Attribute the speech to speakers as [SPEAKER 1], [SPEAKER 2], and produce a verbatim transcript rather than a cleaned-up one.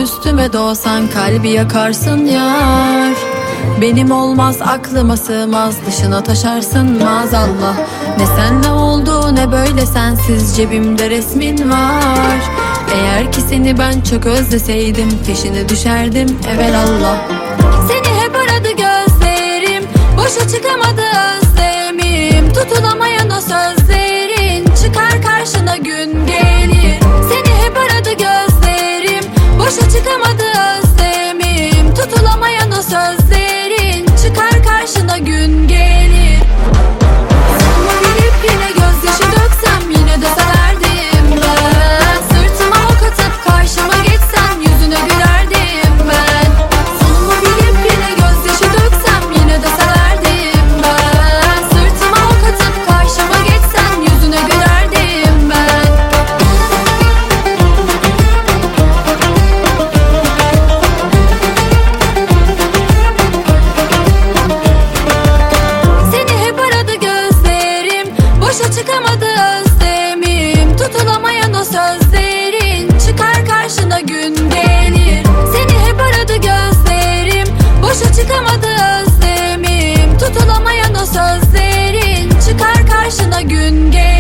[SPEAKER 1] üstüme doğsan kalbi yakarsın yar. Benim olmaz aklıma sığmaz, dışına taşarsın maazallah. Ne senle oldu ne böyle sensiz, cebimde resmin var. Eğer ki seni ben çok özleseydim, peşine düşerdim evelallah. Seni hep aradı gözlerim, boşa çıkamadı özlemim. Tutulamayan o sözlerin, çıkar karşına gün gelir. Seni hep aradı gözlerim, boşa çıkamadı özlemim. Tutulamayan o sözlerin, çıkar karşına gün gelir. Sırtıma bilip yine gözyaşı döksem, yine de severdim ben. Sırtıma ok atıp karşıma geçsen, yüzüne gülerdim ben. Sonumu bilip yine gözyaşı döksem, yine de severdim ben. Sırtıma ok atıp karşıma geçsen, yüzüne gülerdim ben. Seni hep aradı gözlerim, boşa çıkamadı özlemim. Tutulamayan o sözlerin, çıkar karşına gün gelir. Seni hep aradı gözlerim, boşa çıkamadı özlemim. Tutulamayan o sözlerin, çıkar karşına gün gelir.